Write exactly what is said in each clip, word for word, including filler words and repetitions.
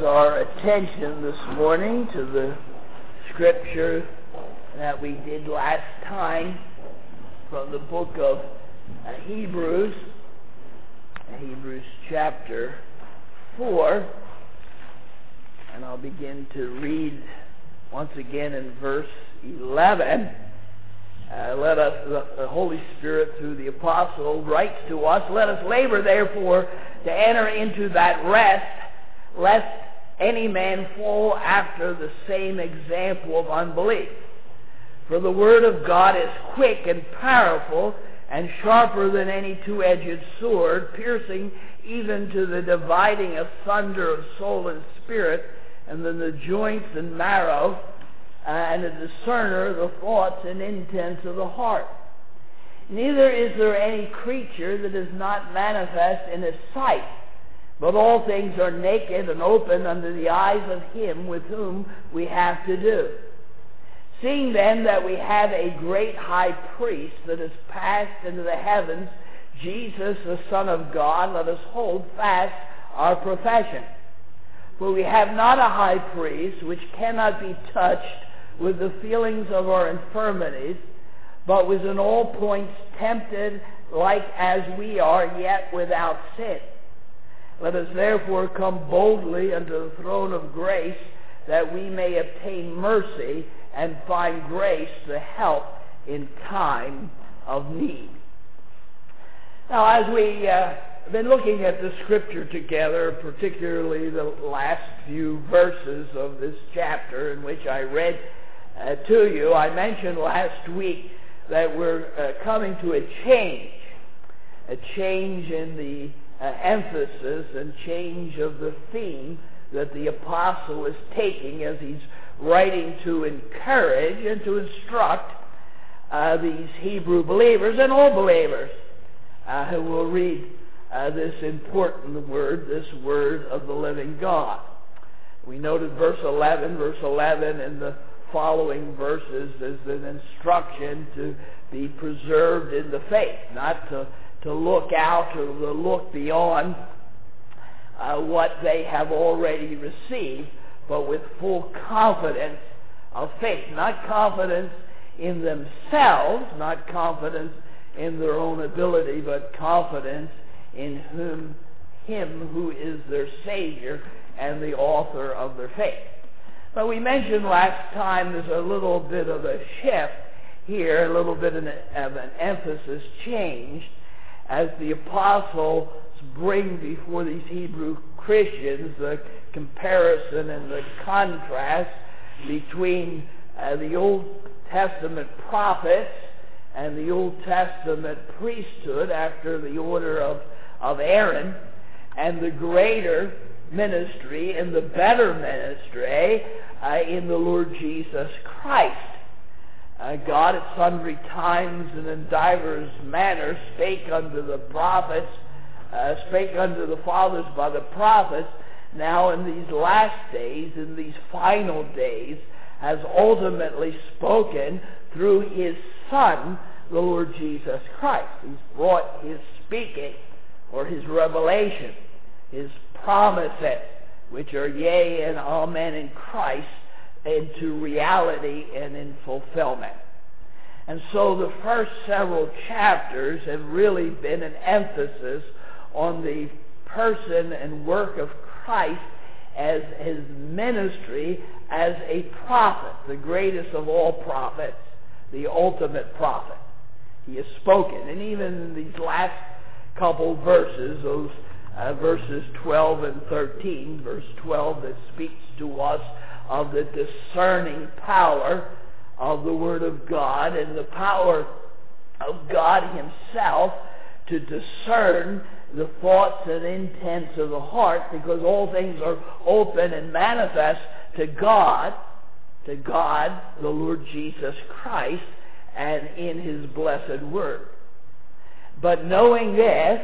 our attention this morning to the scripture that we did last time from the book of uh, Hebrews, Hebrews chapter four, and I'll begin to read once again in verse eleven. Uh, let us, the, the Holy Spirit through the apostle writes to us, "Let us labor therefore to enter into that rest, lest any man fall after the same example of unbelief. For the word of God is quick and powerful, and sharper than any two-edged sword, piercing even to the dividing asunder of soul and spirit, and then the joints and marrow, uh, and a discerner of the thoughts and intents of the heart. Neither is there any creature that is not manifest in his sight, but all things are naked and open under the eyes of him with whom we have to do. Seeing then that we have a great high priest that is passed into the heavens, Jesus the Son of God, let us hold fast our profession. For we have not a high priest which cannot be touched with the feelings of our infirmities, but was in all points tempted like as we are, yet without sin. Let us therefore come boldly unto the throne of grace, that we may obtain mercy and find grace to help in time of need." Now, as we uh, have been looking at the scripture together, particularly the last few verses of this chapter in which I read uh, to you, I mentioned last week that we're uh, coming to a change, a change in the uh, emphasis and change of the theme that the apostle is taking as he's writing to encourage and to instruct uh, these Hebrew believers and all believers uh, who will read uh, this important word, this word of the living God. We noted verse eleven, verse eleven and the following verses is an instruction to be preserved in the faith, not to, to look out or to look beyond uh, what they have already received, but with full confidence of faith. Not confidence in themselves, not confidence in their own ability, but confidence in whom, Him who is their Savior and the author of their faith. But we mentioned last time there's a little bit of a shift here, a little bit of an emphasis change, as the apostles bring before these Hebrew Christians the comparison and the contrast between uh, the Old Testament prophets and the Old Testament priesthood after the order of, of Aaron, and the greater ministry and the better ministry uh, in the Lord Jesus Christ. Uh, God at sundry times and in divers manners spake unto the prophets, uh, spake unto the fathers by the prophets, now in these last days, in these final days, has ultimately spoken through his Son, the Lord Jesus Christ. He's brought his speaking, or his revelation, his promises, which are yea and amen in Christ, into reality and in fulfillment. And so the first several chapters have really been an emphasis on the person and work of Christ as his ministry as a prophet, the greatest of all prophets, the ultimate prophet. He has spoken. And even in these last couple verses, those uh, verses twelve and thirteen, verse twelve that speaks to us of the discerning power of the Word of God and the power of God Himself to discern the thoughts and intents of the heart, because all things are open and manifest to God, to God, the Lord Jesus Christ, and in His blessed Word. But knowing this,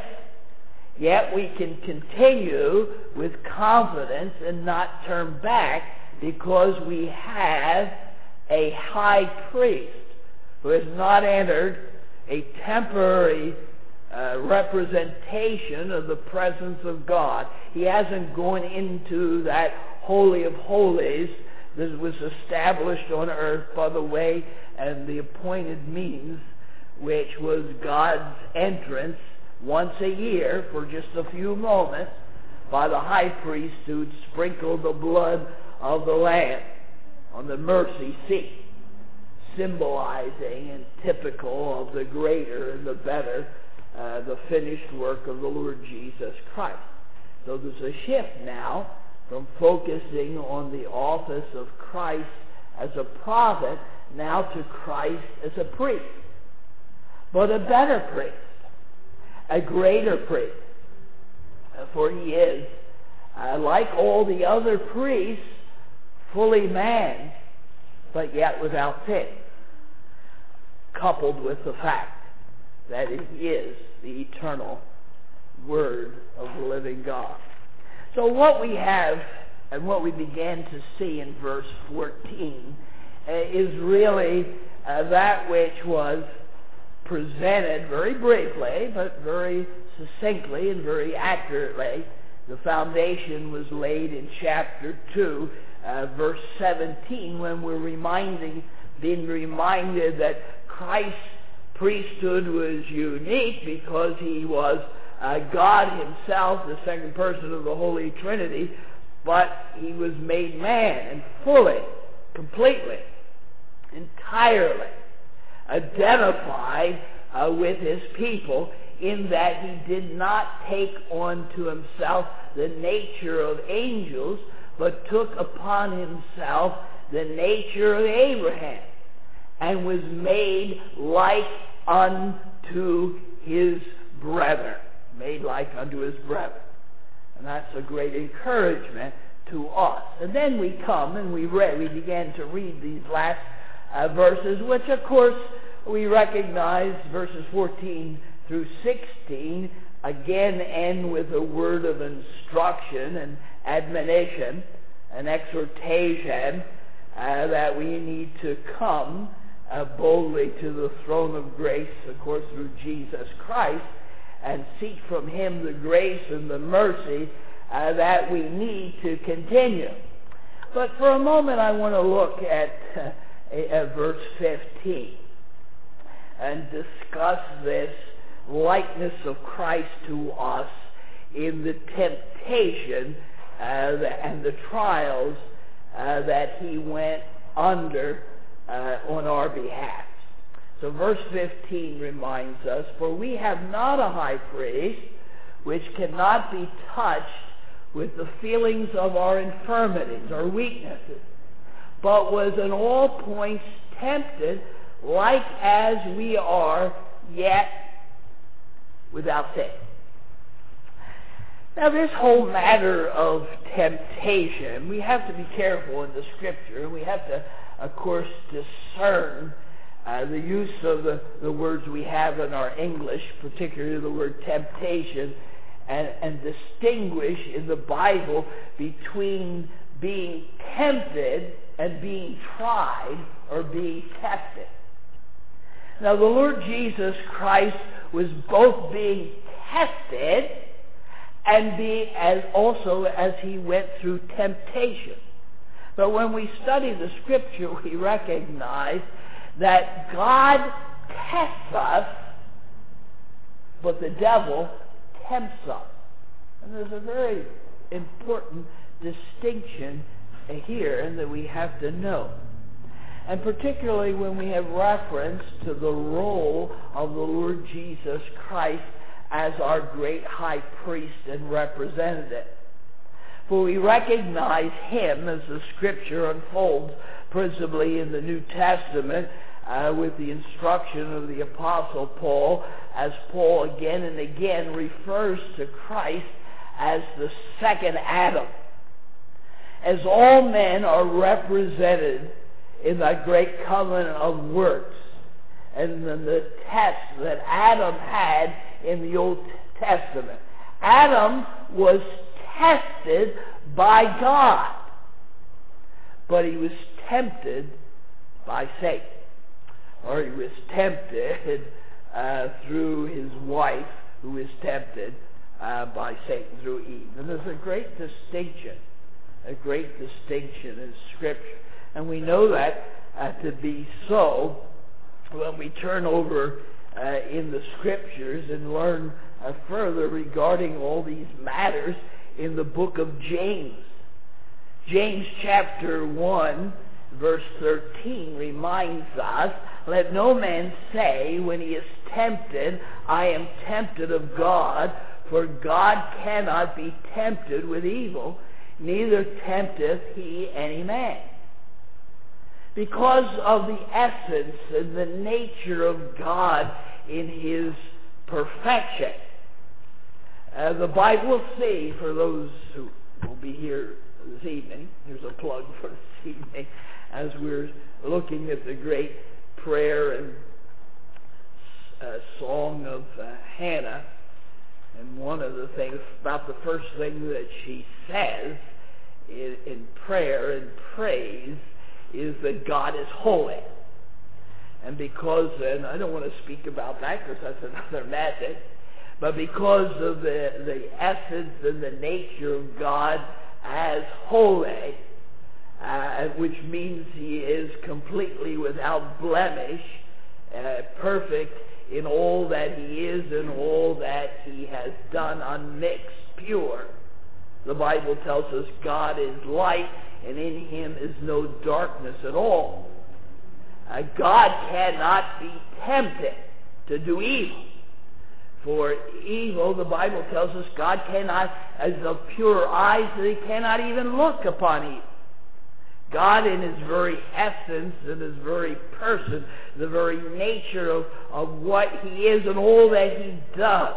yet we can continue with confidence and not turn back, because we have a high priest who has not entered a temporary uh, representation of the presence of God. He hasn't gone into that Holy of Holies that was established on earth by the way and the appointed means, which was God's entrance once a year for just a few moments by the high priest who'd sprinkle the blood of the Lamb on the mercy seat, symbolizing and typical of the greater and the better, uh, the finished work of the Lord Jesus Christ. So there's a shift now from focusing on the office of Christ as a prophet now to Christ as a priest. But a better priest, a greater priest, for he is, uh, like all the other priests, fully man, but yet without sin, coupled with the fact that he is the eternal Word of the living God. So what we have and what we began to see in verse fourteen uh, is really uh, that which was presented very briefly, but very succinctly and very accurately. The foundation was laid in chapter two, uh, verse seventeen, when we're reminding, being reminded that Christ's priesthood was unique because he was uh, God himself, the second person of the Holy Trinity, but he was made man and fully, completely, entirely identified uh, with his people, in that he did not take on to himself the nature of angels, but took upon himself the nature of Abraham, and was made like unto his brethren. Made like unto his brethren. And that's a great encouragement to us. And then we come and we read, we began to read these last uh, verses, which of course we recognize, verses fourteen through sixteen, again end with a word of instruction and admonition, an exhortation uh, that we need to come uh, boldly to the throne of grace, of course, through Jesus Christ, and seek from him the grace and the mercy uh, that we need to continue. But for a moment I want to look at, uh, at verse fifteen and discuss this likeness of Christ to us in the temptation uh, and the trials uh, that he went under uh, on our behalf. So verse fifteen reminds us, "For we have not a high priest which cannot be touched with the feelings of our infirmities," or weaknesses, "but was in all points tempted like as we are, yet without sin." Now this whole matter of temptation, we have to be careful in the Scripture, and we have to, of course, discern Uh, the use of the, the words we have in our English, particularly the word temptation, and, and distinguish in the Bible between being tempted and being tried or being tested. Now the Lord Jesus Christ was both being tested and being as also as he went through temptation. But when we study the Scripture, we recognize that God tests us, but the devil tempts us. And there's a very important distinction here and that we have to know. And particularly when we have reference to the role of the Lord Jesus Christ as our great high priest and representative. For we recognize him, as the Scripture unfolds, principally in the New Testament, uh, with the instruction of the Apostle Paul, as Paul again and again refers to Christ as the second Adam. As all men are represented in that great covenant of works, and then the test that Adam had in the Old Testament. Adam was tested by God, but he was tempted by Satan, or he was tempted uh, through his wife, who was tempted uh, by Satan through Eve. And there's a great distinction a great distinction in Scripture. And we know that uh, to be so when we turn over uh, in the Scriptures and learn uh, further regarding all these matters in the book of James. James chapter one, verse thirteen reminds us, "Let no man say when he is tempted, I am tempted of God, for God cannot be tempted with evil, neither tempteth he any man." Because of the essence and the nature of God in his perfection. Uh, the Bible will say, for those who will be here this evening, here's a plug for this evening, as we're looking at the great prayer and uh, song of uh, Hannah. And one of the things, about the first thing that she says in, in prayer and praise, is that God is holy. And because, and I don't want to speak about that because that's another message, but because of the, the essence and the nature of God as holy, uh, which means he is completely without blemish, uh, perfect in all that he is and all that he has done, unmixed, pure. The Bible tells us God is light, and in him is no darkness at all. Uh, God cannot be tempted to do evil. For evil, the Bible tells us, God cannot, as of pure eyes, that he cannot even look upon evil. God in his very essence and his very person, the very nature of, of what he is and all that he does,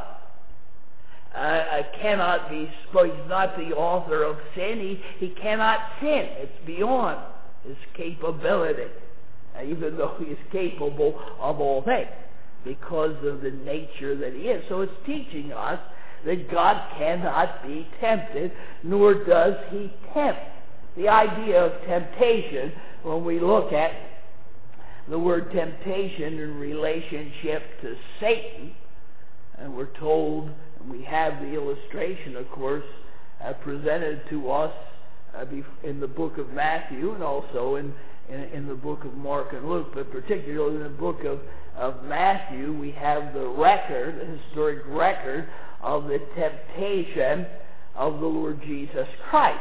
uh, cannot be, he's not the author of sin. He, he cannot sin. It's beyond his capability, uh, even though he is capable of all things, because of the nature that he is. So it's teaching us that God cannot be tempted, nor does he tempt. The idea of temptation, when we look at the word temptation in relationship to Satan, and we're told, and we have the illustration, of course, uh, presented to us uh, in the book of Matthew and also in, in, in the book of Mark and Luke, but particularly in the book of, of Matthew, we have the record, the historic record of the temptation of the Lord Jesus Christ.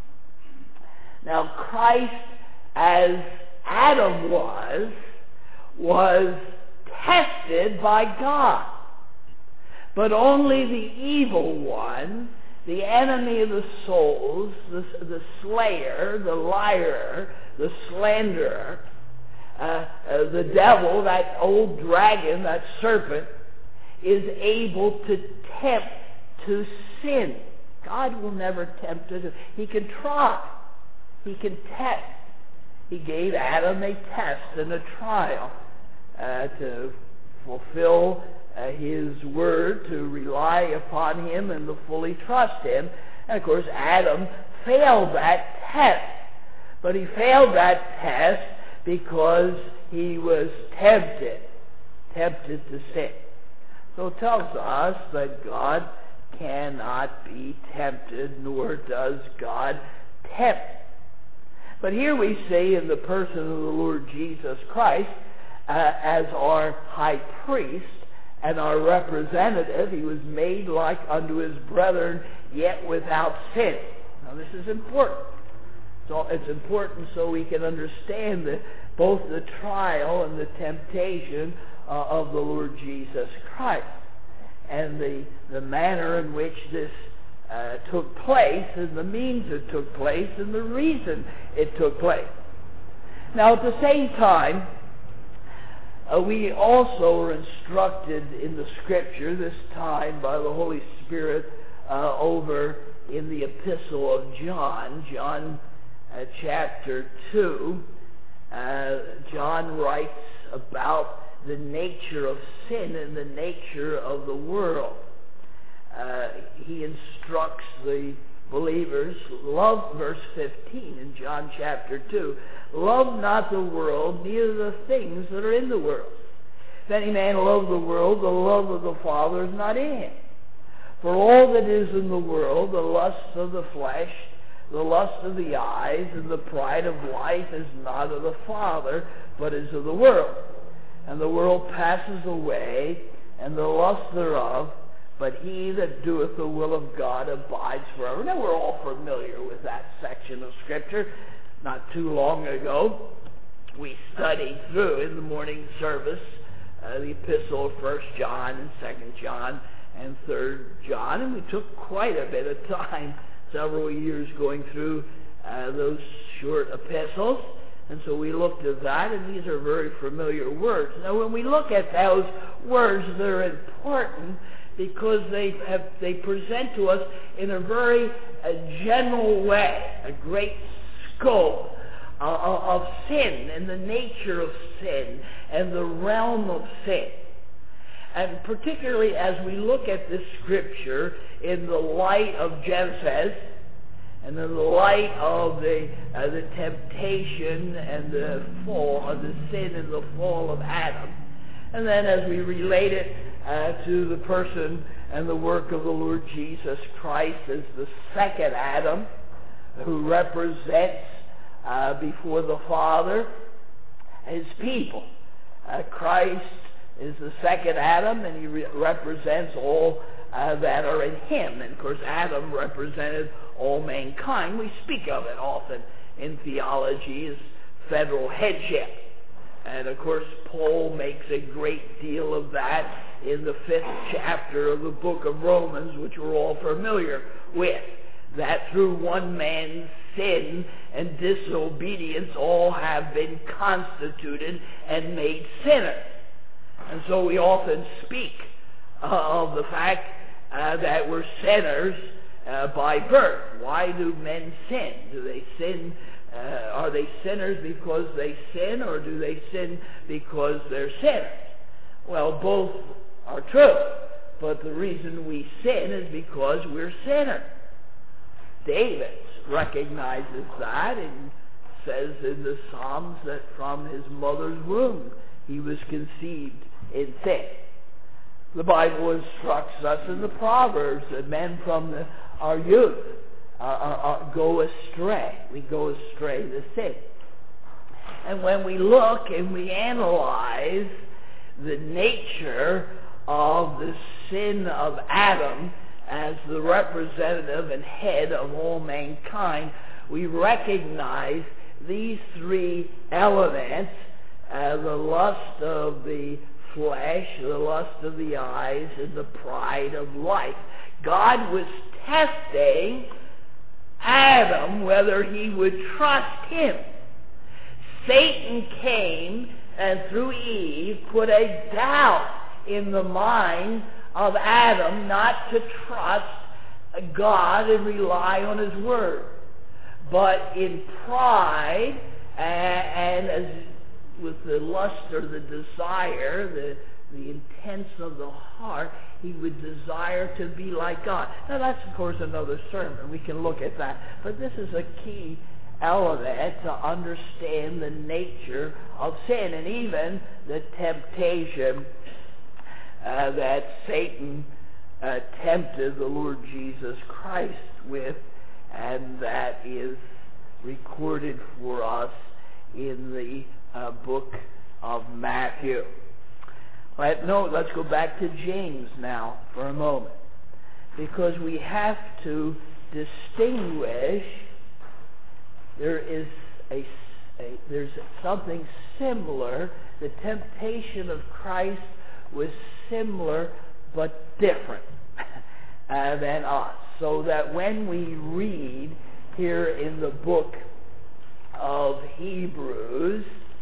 Now, Christ, as Adam was, was tested by God. But only the evil one, the enemy of the souls, the, the slayer, the liar, the slanderer, uh, uh, the devil, that old dragon, that serpent, is able to tempt to sin. God will never tempt us. He can try. He can test. He gave Adam a test and a trial uh, to fulfill uh, his word, to rely upon him and to fully trust him. And of course, Adam failed that test. But he failed that test because he was tempted, tempted to sin. So it tells us that God cannot be tempted, nor does God tempt. But here we see in the person of the Lord Jesus Christ, uh, as our high priest and our representative, he was made like unto his brethren, yet without sin. Now this is important. So it's important so we can understand the, both the trial and the temptation uh, of the Lord Jesus Christ, and the, the manner in which this Uh, took place, and the means it took place, and the reason it took place. Now, at the same time, uh, we also are instructed in the Scripture, this time by the Holy Spirit, uh, over in the Epistle of John, John uh, chapter two. Uh, John writes about the nature of sin and the nature of the world. Uh, he instructs the believers, love, verse fifteen in John chapter two, love not the world, neither the things that are in the world. If any man love the world, the love of the Father is not in him. For all that is in the world, the lust of the flesh, the lust of the eyes and the pride of life is not of the Father, but is of the world. And the world passes away, and the lust thereof, but he that doeth the will of God abides forever. Now, we're all familiar with that section of Scripture. Not too long ago, we studied through in the morning service uh, the epistle of First John and Second John and Third John, and we took quite a bit of time, several years, going through uh, those short epistles. And so we looked at that, and these are very familiar words. Now, when we look at those words, they're important because they have they present to us in a very uh, general way a great scope uh, of sin and the nature of sin and the realm of sin. And particularly as we look at this Scripture in the light of Genesis, and in the light of the uh, the temptation and the fall of the sin and the fall of Adam, and then as we relate it uh, to the person and the work of the Lord Jesus Christ as the second Adam, who represents uh, before the Father his people. Uh, Christ is the second Adam, and he re- represents all uh, that are in him. And of course, Adam represented all mankind. We speak of it often in theology as federal headship. And of course, Paul makes a great deal of that in the fifth chapter of the book of Romans, which we're all familiar with, that through one man's sin and disobedience all have been constituted and made sinners. And so we often speak uh, of the fact uh, that we're sinners uh, by birth. Why do men sin? Do they sin? Uh, are they sinners because they sin, or do they sin because they're sinners? Well, both are true. But the reason we sin is because we're sinners. David recognizes that and says in the Psalms that from his mother's womb he was conceived in sin. The Bible instructs us in the Proverbs that men from the, our youth uh, uh, go astray. We go astray to sin. And when we look and we analyze the nature of the sin of Adam as the representative and head of all mankind, we recognize these three elements: uh, the lust of the flesh, the lust of the eyes, and the pride of life. God was testing Adam whether he would trust him. Satan came and through Eve put a doubt in the mind of Adam not to trust God and rely on his word. But in pride and, and as with the lust or the desire, the, the intents of the heart, he would desire to be like God. Now that's, of course, another sermon. We can look at that. But this is a key element to understand the nature of sin and even the temptation uh, that Satan uh, tempted the Lord Jesus Christ with, and that is recorded for us in the uh, book of Matthew. But no, let's go back to James now for a moment, because we have to distinguish. There is a, a there's something similar. The temptation of Christ was similar but different uh, than us. So that when we read here in the book of Hebrews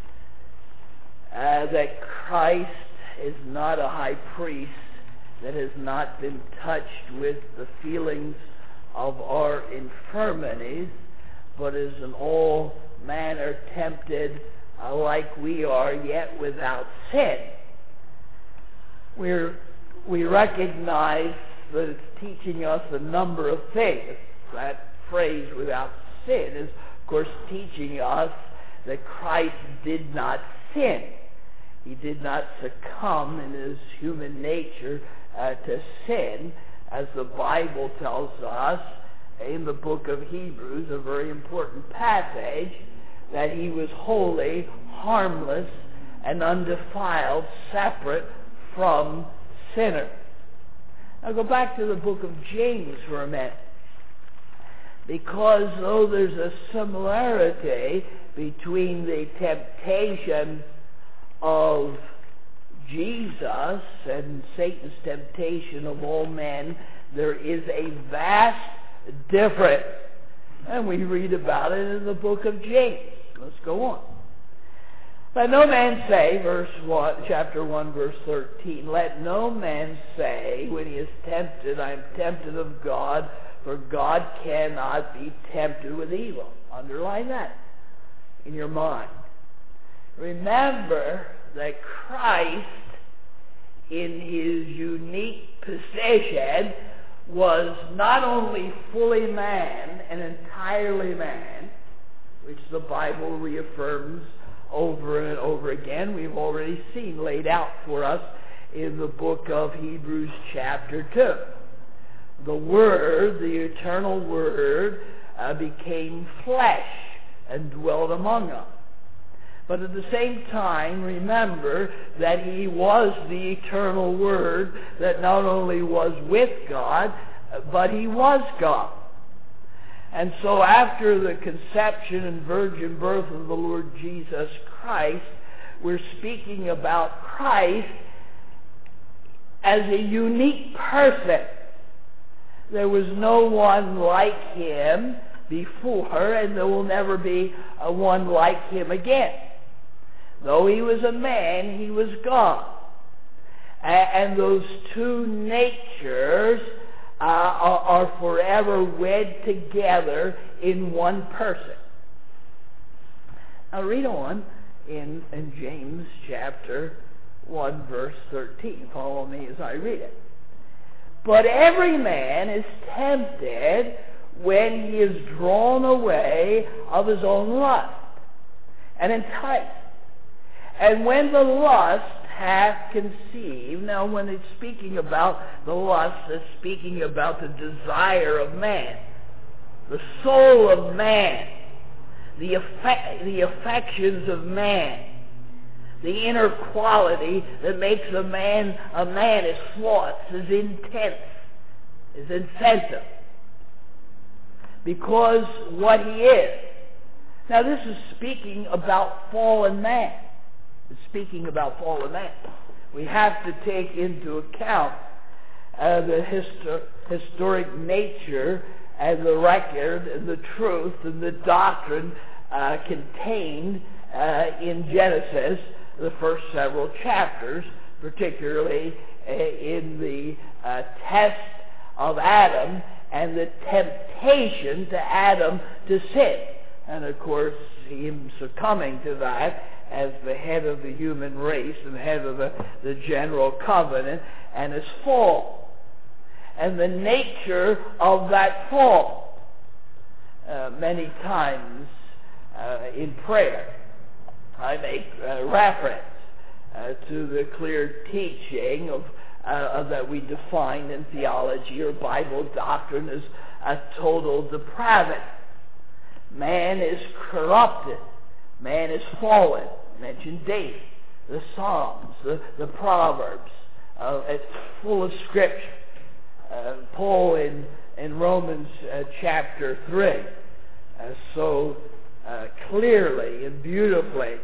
uh, that Christ is not a high priest that has not been touched with the feelings of our infirmities, but is in all manner tempted uh, like we are, yet without sin. We're, we recognize that it's teaching us a number of things. That phrase, without sin, is, of course, teaching us that Christ did not sin. He did not succumb in his human nature uh, to sin, as the Bible tells us in the book of Hebrews, a very important passage, that he was holy, harmless, and undefiled, separate from sinners. Now go back to the book of James for a minute. Because though there's a similarity between the temptation of Jesus and Satan's temptation of all men, there is a vast difference. And we read about it in the book of James. Let's go on. Let no man say, verse one, chapter one, verse thirteen, let no man say when he is tempted, I am tempted of God, for God cannot be tempted with evil. Underline that in your mind. Remember that Christ, in his unique position, was not only fully man and entirely man, which the Bible reaffirms over and over again. We've already seen laid out for us in the book of Hebrews chapter two. The Word, the eternal Word, uh, became flesh and dwelt among us. But at the same time, remember that he was the eternal Word that not only was with God, but he was God. And so after the conception and virgin birth of the Lord Jesus Christ, we're speaking about Christ as a unique person. There was no one like him before, and there will never be a one like him again. Though he was a man, he was God. And those two natures uh, are, are forever wed together in one person. Now read on in, in James chapter one, verse thirteen. Follow me as I read it. But every man is tempted when he is drawn away of his own lust and enticed. And when the lust hath conceived, now when it's speaking about the lust, it's speaking about the desire of man, the soul of man, the, affect, the affections of man, the inner quality that makes a man a man, his thoughts, his intent, his incentive, because what he is. Now this is speaking about fallen man. It's speaking about fallen man. We have to take into account uh, the histo- historic nature and the record and the truth and the doctrine uh, contained uh, in Genesis, the first several chapters, particularly uh, in the uh, test of Adam and the temptation to Adam to sin. And of course, him succumbing to that as the head of the human race and head of the, the general covenant, and his fall. And the nature of that fall. Uh, many times uh, in prayer, I make uh, reference uh, to the clear teaching of, uh, that we define in theology or Bible doctrine as a total depravity. Man is corrupted. Man is fallen. Mention David, the Psalms, the, the Proverbs. Uh, it's full of Scripture. Uh, Paul in, in Romans uh, chapter three uh, so uh, clearly and beautifully,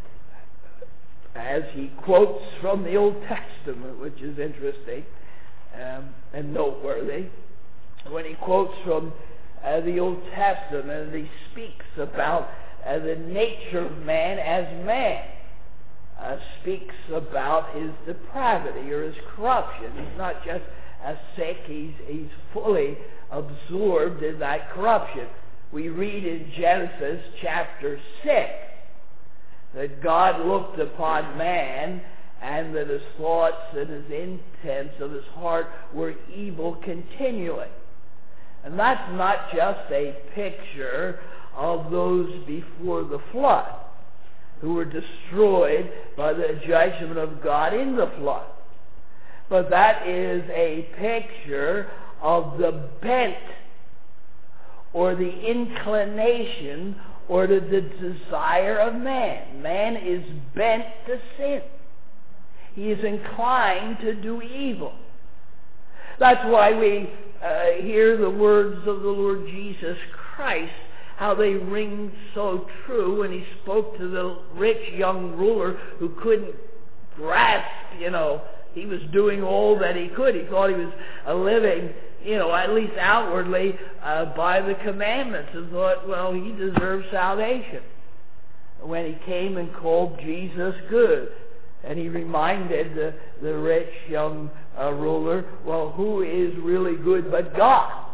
as he quotes from the Old Testament, which is interesting um, and noteworthy, when he quotes from uh, the Old Testament and he speaks about uh, the nature of man as man, uh, speaks about his depravity or his corruption. He's not just uh, sick, he's, he's fully absorbed in that corruption. We read in Genesis chapter six that God looked upon man and that his thoughts and his intents of his heart were evil continually. And that's not just a picture of those before the flood who were destroyed by the judgment of God in the flood. But that is a picture of the bent or the inclination or the, the desire of man. Man is bent to sin. He is inclined to do evil. That's why we uh, hear the words of the Lord Jesus Christ, how they ring so true when he spoke to the rich young ruler who couldn't grasp, you know, he was doing all that he could. He thought he was uh, living, you know, at least outwardly, uh, by the commandments, and thought, well, he deserves salvation. When he came and called Jesus good, and he reminded the, the rich young uh, ruler, well, who is really good but God?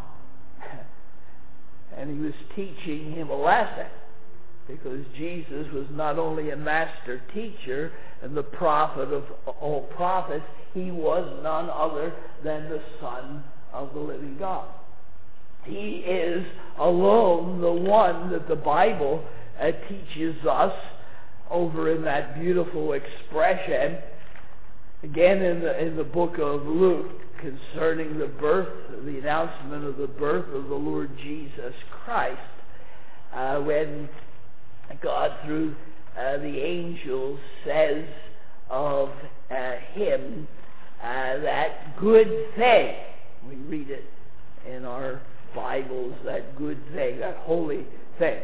And he was teaching him a lesson, because Jesus was not only a master teacher and the prophet of all prophets, he was none other than the Son of the living God. He is alone the one that the Bible uh, teaches us over in that beautiful expression, again in the, in the book of Luke, concerning the birth, the announcement of the birth of the Lord Jesus Christ, uh, when God, through uh, the angels, says of uh, him uh, that good thing. We read it in our Bibles, that good thing, that holy thing.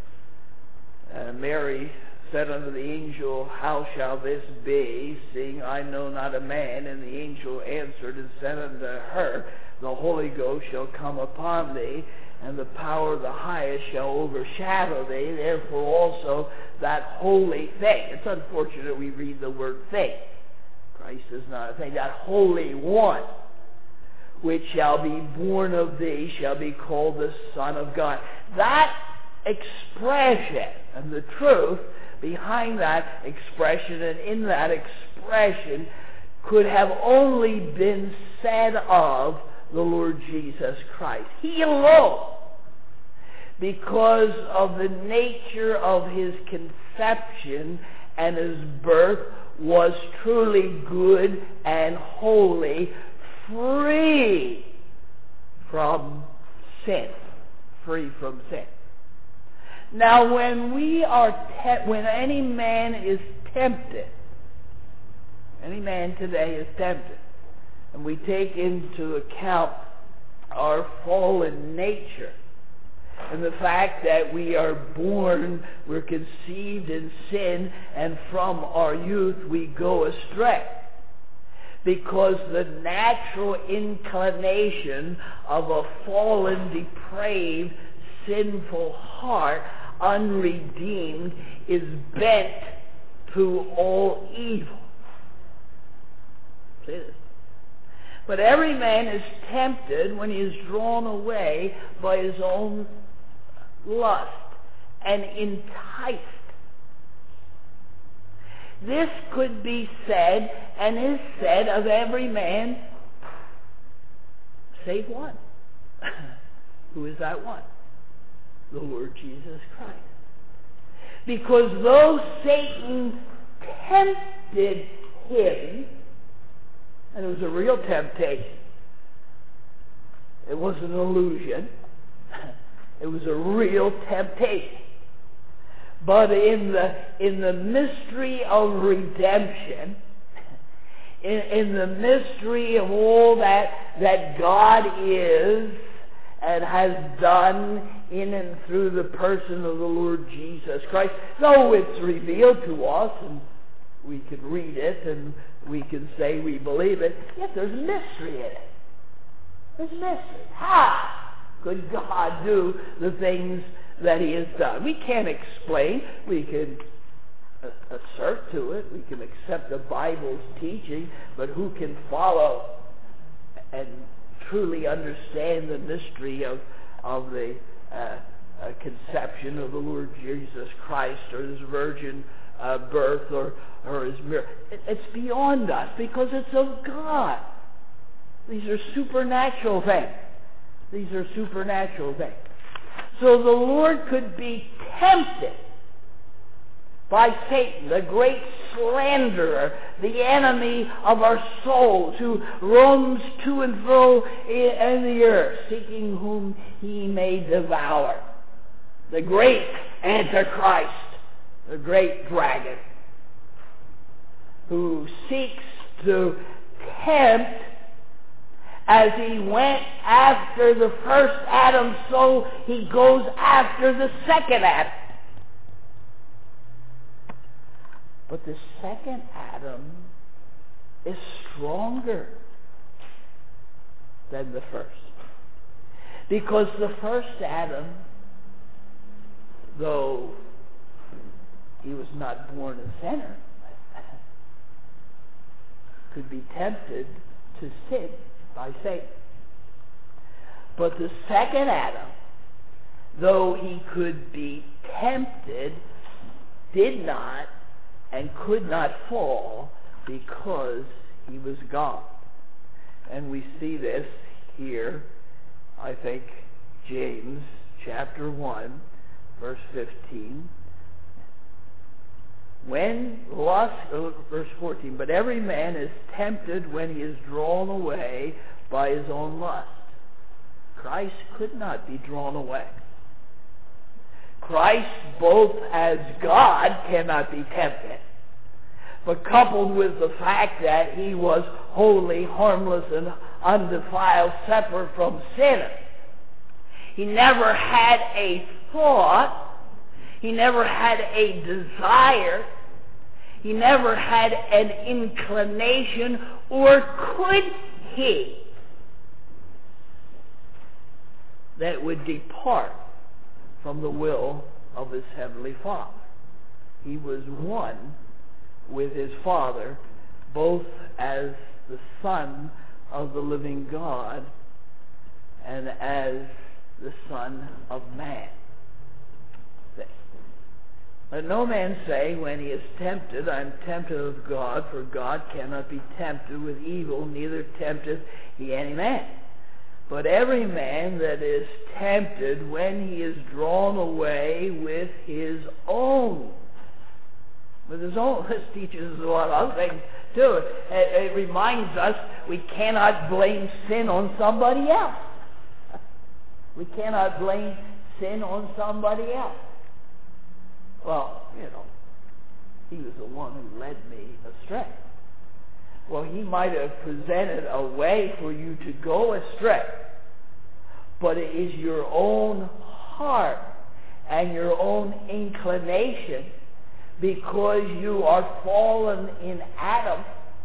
Uh, Mary said unto the angel, how shall this be, seeing I know not a man? And the angel answered and said unto her, the Holy Ghost shall come upon thee, and the power of the highest shall overshadow thee. Therefore also that holy thing. It's unfortunate we read the word thing. Christ is not a thing. That holy one, which shall be born of thee, shall be called the Son of God. That expression and the truth behind that expression and in that expression could have only been said of the Lord Jesus Christ. He alone, because of the nature of his conception and his birth, was truly good and holy, free from sin. Free from sin. Now, when we are, te- when any man is tempted, any man today is tempted, and we take into account our fallen nature, and the fact that we are born, we're conceived in sin, and from our youth we go astray. Because the natural inclination of a fallen, depraved, sinful heart, unredeemed, is bent to all evil. See this? But every man is tempted when he is drawn away by his own lust and enticed. This could be said and is said of every man save one. Who is that one? The Lord Jesus Christ. Because though Satan tempted him, and it was a real temptation, it wasn't an illusion, it was a real temptation. But in the in the mystery of redemption, in, in the mystery of all that that God is and has done in and through the person of the Lord Jesus Christ, though it's revealed to us and we can read it and we can say we believe it, yet there's mystery in it. There's mystery. How could God do the things that he has done? We can't explain. We can assert to it. We can accept the Bible's teaching, but who can follow and truly understand the mystery of, of the uh, uh, conception of the Lord Jesus Christ, or his virgin uh, birth, or, or his miracle? It, it's beyond us, because it's of God. These are supernatural things. These are supernatural things. So the Lord could be tempted by Satan, the great slanderer, the enemy of our souls, who roams to and fro in the earth, seeking whom he may devour. The great Antichrist, the great dragon, who seeks to tempt. As he went after the first Adam, so he goes after the second Adam. But the second Adam is stronger than the first. Because the first Adam, though he was not born a sinner, could be tempted to sin by Satan. But the second Adam, though he could be tempted, did not and could not fall because he was God. And we see this here, I think, James chapter one, verse fifteen. When lust, uh, verse fourteen, but every man is tempted when he is drawn away by his own lust. Christ could not be drawn away. Christ, both as God, cannot be tempted. But coupled with the fact that he was holy, harmless, and undefiled, separate from sinners, he never had a thought, he never had a desire, he never had an inclination, or could he, that would depart from the will of his heavenly Father. He was one with his Father, both as the Son of the living God and as the Son of man. Let no man say when he is tempted, I am tempted of God, for God cannot be tempted with evil, neither tempteth he any man. But every man that is tempted when he is drawn away with his own. With his own. This teaches us a lot of other things too. It, it reminds us we cannot blame sin on somebody else. We cannot blame sin on somebody else. Well, you know, he was the one who led me astray. Well, he might have presented a way for you to go astray, but it is your own heart and your own inclination, because you are fallen in Adam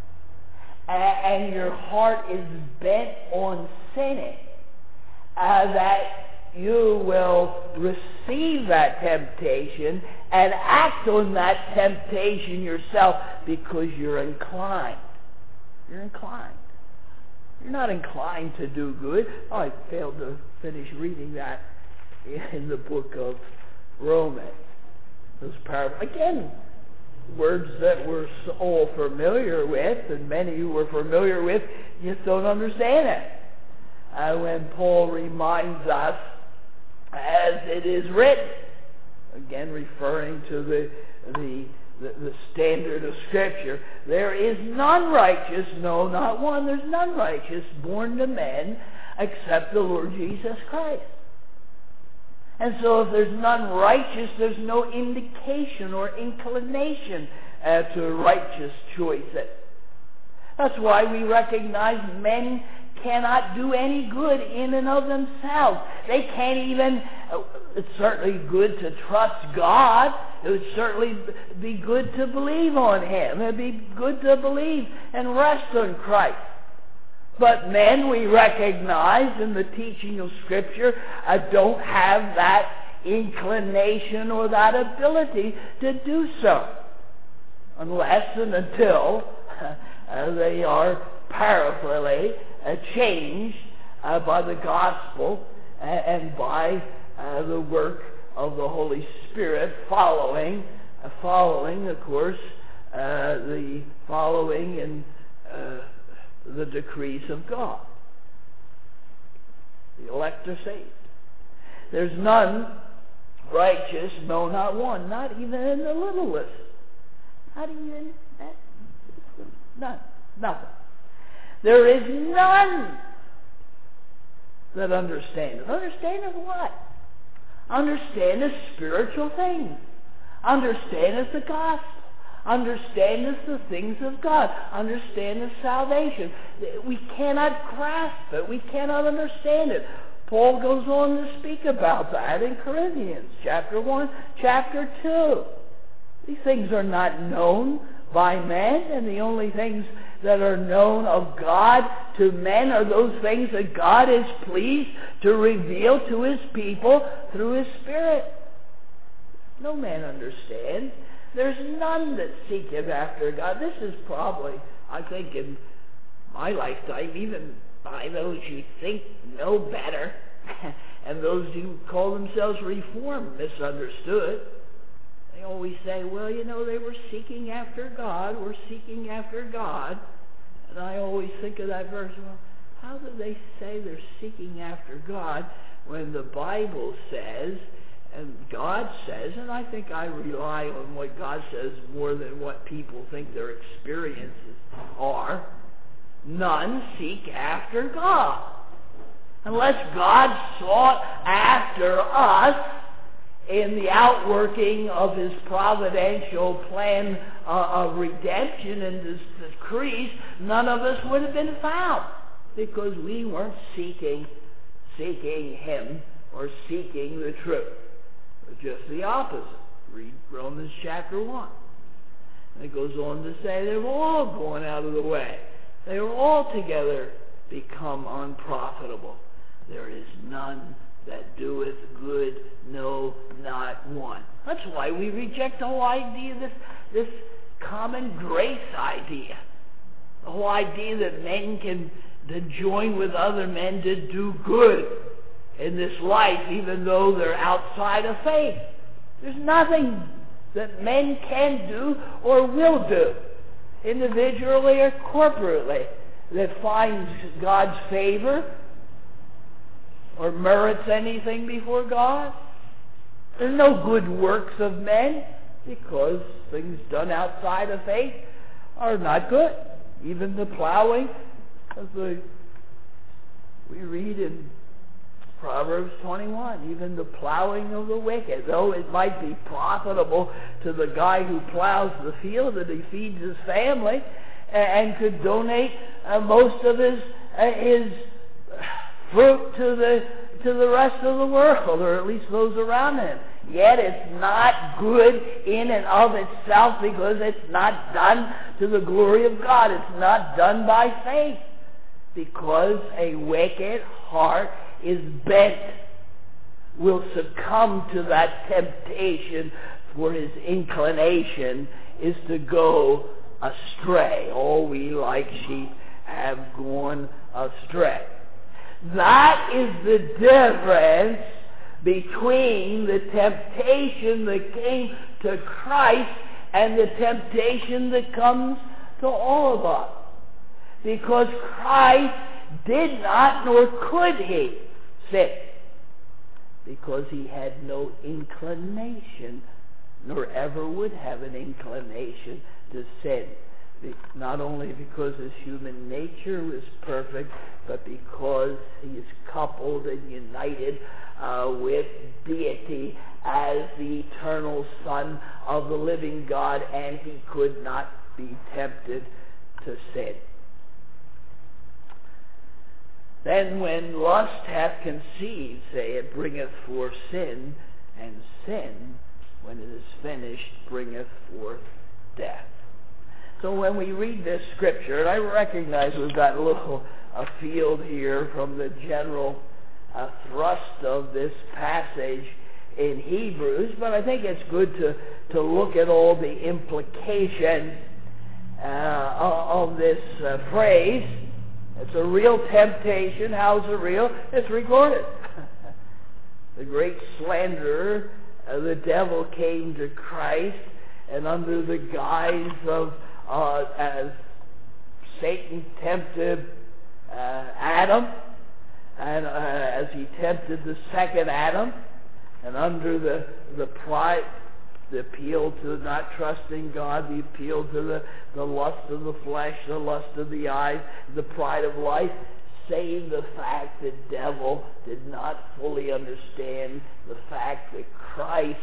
and your heart is bent on sinning, uh, that you will receive that temptation and act on that temptation yourself because you're inclined. You're inclined. You're not inclined to do good. Oh, I failed to finish reading that in the book of Romans. Those par- Again, words that we're all familiar with, and many who were familiar with just don't understand it. Uh, when Paul reminds us, as it is written, again referring to the the The, the standard of Scripture, there is none righteous, no, not one. There's none righteous born to men except the Lord Jesus Christ. And so if there's none righteous, there's no indication or inclination uh, to righteous choices. That's why we recognize men cannot do any good in and of themselves. They can't even, uh, it's certainly good to trust God. It would certainly be good to believe on Him. It would be good to believe and rest on Christ. But men, we recognize in the teaching of Scripture, uh, don't have that inclination or that ability to do so. Unless and until uh, they are powerfully uh, changed uh, by the gospel uh, and by uh, the work of the Holy Spirit, following, uh, following, of course, uh, the following in uh, the decrees of God. The elect are saved. There's none righteous, no, not one, not even in the littlest. Not even that. None. Nothing. There is none that understandeth. Understandeth what? Understandeth spiritual things. Understandeth the gospel. Understandeth the things of God. Understandeth salvation. We cannot grasp it. We cannot understand it. Paul goes on to speak about that in Corinthians, chapter one, chapter two. These things are not known by men, and the only things that are known of God to men are those things that God is pleased to reveal to His people through His Spirit. No man understands. There's none that seeketh after God. This is probably, I think, in my lifetime, even by those you think know better, and those who call themselves Reformed misunderstood. They always say, well, you know, they were seeking after God, we're seeking after God. And I always think of that verse, well, how do they say they're seeking after God when the Bible says, and God says, and I think I rely on what God says more than what people think their experiences are, none seek after God. Unless God sought after us in the outworking of His providential plan uh, of redemption and His decrees, none of us would have been found, because we weren't seeking, seeking Him or seeking the truth. Just the opposite. Read Romans chapter one. And it goes on to say they've all gone out of the way. They are altogether become unprofitable. There is none that doeth good, no, not one. That's why we reject the whole idea, this, this common grace idea. The whole idea that men can to join with other men to do good in this life, even though they're outside of faith. There's nothing that men can do or will do, individually or corporately, that finds God's favor or merits anything before God. There's no good works of men, because things done outside of faith are not good. Even the plowing, as the, we read in Proverbs twenty-one, even the plowing of the wicked, though it might be profitable to the guy who plows the field and he feeds his family and could donate uh, most of his uh, his fruit to the to the rest of the world, or at least those around him. Yet it's not good in and of itself, because it's not done to the glory of God. It's not done by faith, because a wicked heart is bent, will succumb to that temptation, for his inclination is to go astray. All we like sheep have gone astray. That is the difference between the temptation that came to Christ and the temptation that comes to all of us. Because Christ did not, nor could he, sin, because he had no inclination, nor ever would have an inclination to sin. Not only because his human nature was perfect, but because he is coupled and united uh, with deity as the eternal Son of the living God, and he could not be tempted to sin. Then when lust hath conceived, say, it bringeth forth sin, and sin, when it is finished, bringeth forth death. So when we read this scripture, and I recognize we've got a little afield here from the general uh, thrust of this passage in Hebrews, but I think it's good to, to look at all the implications uh, of this uh, phrase. It's a real temptation. How's it real? It's recorded. The great slanderer, uh, the devil, came to Christ, and under the guise of uh, as Satan tempted uh, Adam, and uh, as he tempted the second Adam, And under the, the pride, the appeal to not trusting God, the appeal to the, the lust of the flesh, the lust of the eyes, the pride of life, save the fact that the devil did not fully understand the fact that Christ,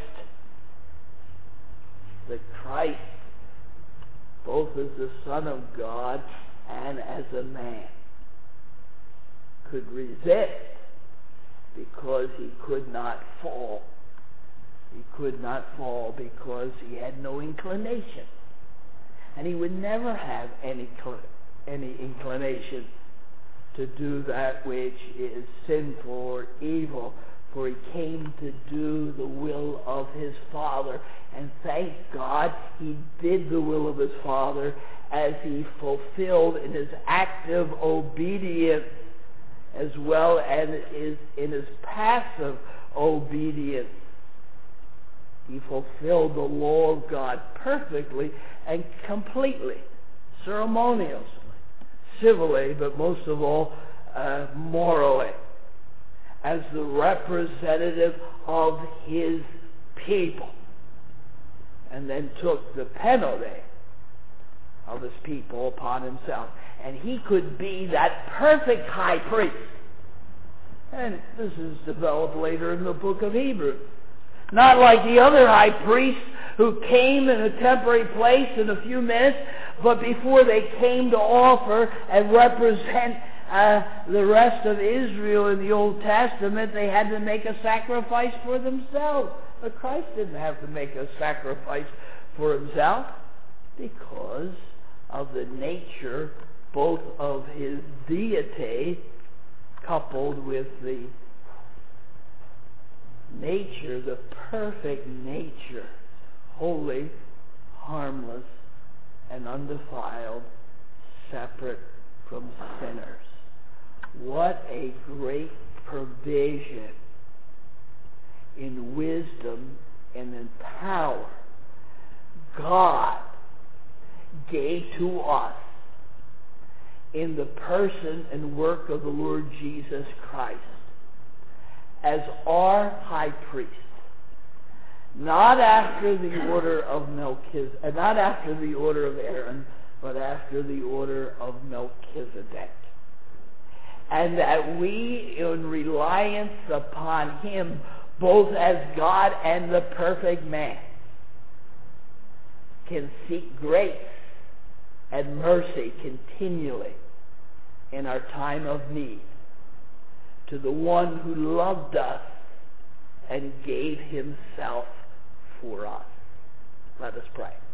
that Christ, both as the Son of God and as a man, could resist because he could not fall. He could not fall because he had no inclination. And he would never have any, any inclination to do that which is sinful or evil, for he came to do the will of his Father. And thank God he did the will of his Father as he fulfilled in his active obedience as well as in his passive obedience. He fulfilled the law of God perfectly and completely, ceremoniously, civilly, but most of all, uh, morally, as the representative of his people, and then took the penalty of his people upon himself. And he could be that perfect high priest. And this is developed later in the book of Hebrews. Not like the other high priests who came in a temporary place in a few minutes, but before they came to offer and represent uh, the rest of Israel in the Old Testament, they had to make a sacrifice for themselves. But Christ didn't have to make a sacrifice for himself because of the nature both of his deity coupled with the nature, the perfect nature, holy, harmless, and undefiled, separate from sinners. What a great provision in wisdom and in power God gave to us in the person and work of the Lord Jesus Christ as our high priest, not after the order of Melchizedek, not after the order of Aaron, but after the order of Melchizedek. And that we, in reliance upon him, both as God and the perfect man, can seek grace and mercy continually in our time of need to the one who loved us and gave himself for us. Let us pray.